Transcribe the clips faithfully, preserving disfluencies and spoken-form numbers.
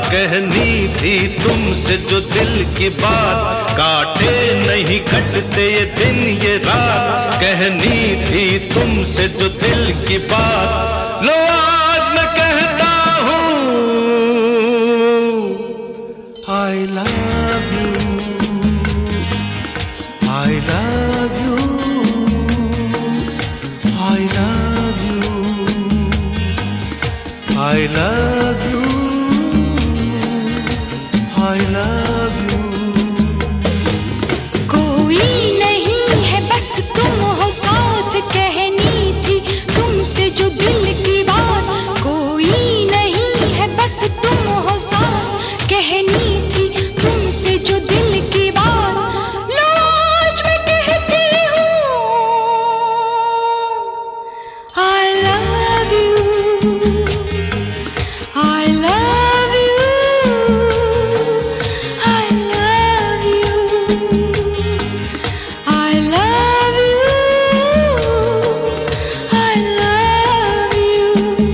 कहनी थी तुमसे जो दिल की बात, काटे नहीं कटते ये दिन ये रात। कहनी थी तुमसे जो दिल की बात, लो आज मैं कहता हूँ I love you, I love you, I love you, I love you, I love you। कोई नहीं है बस तुम हो साथ, कहनी थी तुमसे जो दिल की बात। कोई नहीं है बस तुम हो साथ, कहनी थी तुमसे जो दिल की बात। लो आज मैं कहती हूँ I love you, I love you, I love you, I love you, I love you।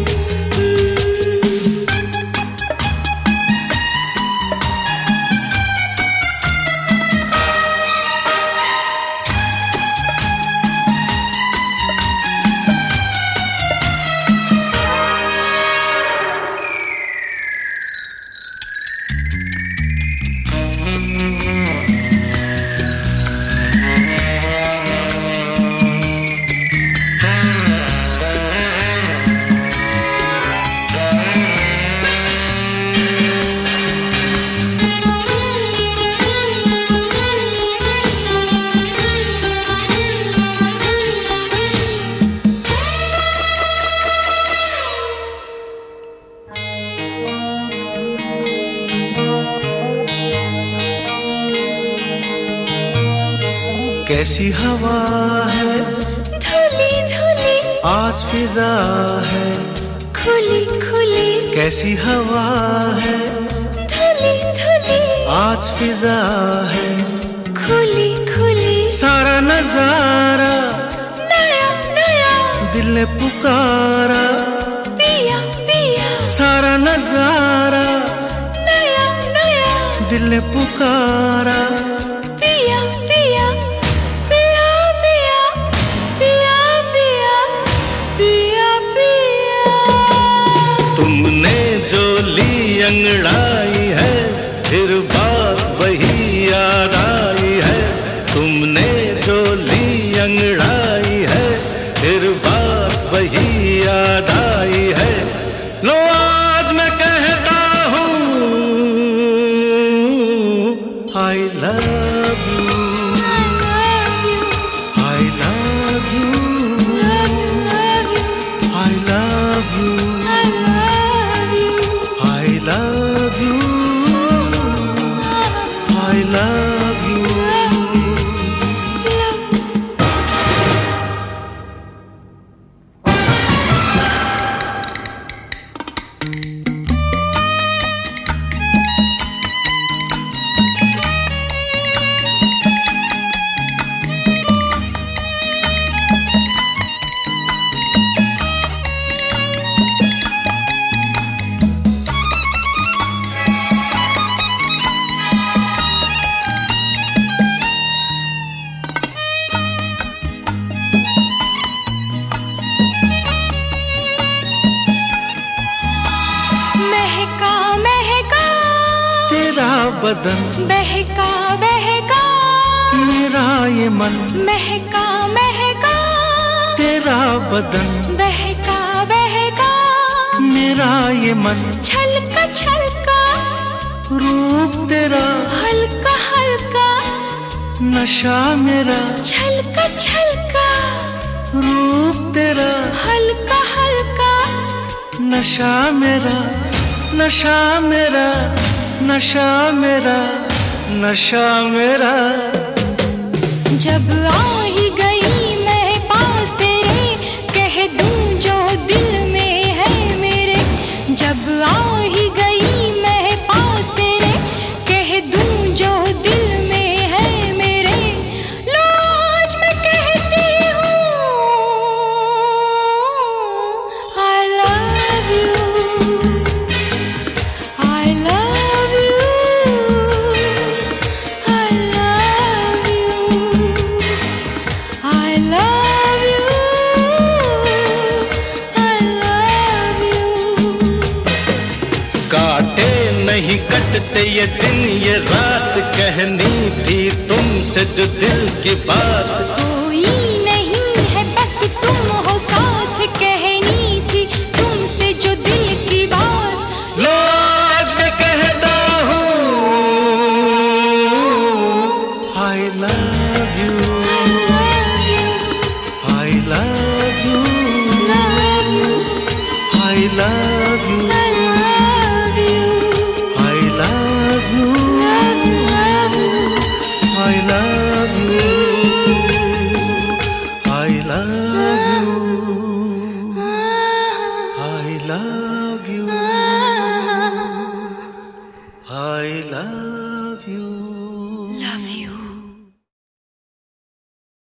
कैसी हवा है धुली धुली, आज फिजा है खुली खुली, कैसी हवा है धुली धुली, आज फिजा है खुली खुली। सारा नजारा नया नया दिल ने पुकारा, पिया पिया, सारा नजारा नया नया दिल ने पुकारा। पिया पिया, पिया पिया, पिया पिया, पिया पिया। तुमने जो ली अंगड़ाई है, फिर बात वही याद आई है। तुमने जो ली अंगड़ाई है, फिर बात वही याद आई है। लो आज मैं कहता हूँ I love you, I love you, I love you, love you, I love you, I love you, I love you, I love you। महका महका तेरा बदन बहका बहका, मेरा ये मन, महका महका तेरा बदन बहका बहका, मेरा ये मन। छलका छलका रूप तेरा हल्का हल्का, नशा मेरा, छलका छलका रूप तेरा हल्का हल्का, नशा मेरा, नशा मेरा, नशा मेरा, नशा मेरा। जब आ ही गई मैं पास तेरे, कह दूं जो दिल में है मेरे। जब आ ही गई मैं पास तेरे, कह दूं जो दिल में है मेरे। लो आज मैं कहती हूँ I love you, I love नहीं कटते ये दिन ये रात, कहनी थी तुमसे जो दिल की बात। कोई नहीं है बस तुम हो साथ, कहनी थी तुमसे जो दिल की बात। लो आज मैं कहता हूँ I love you, I love you, I love you, I love you, I love you, I love you, I love you, I love you.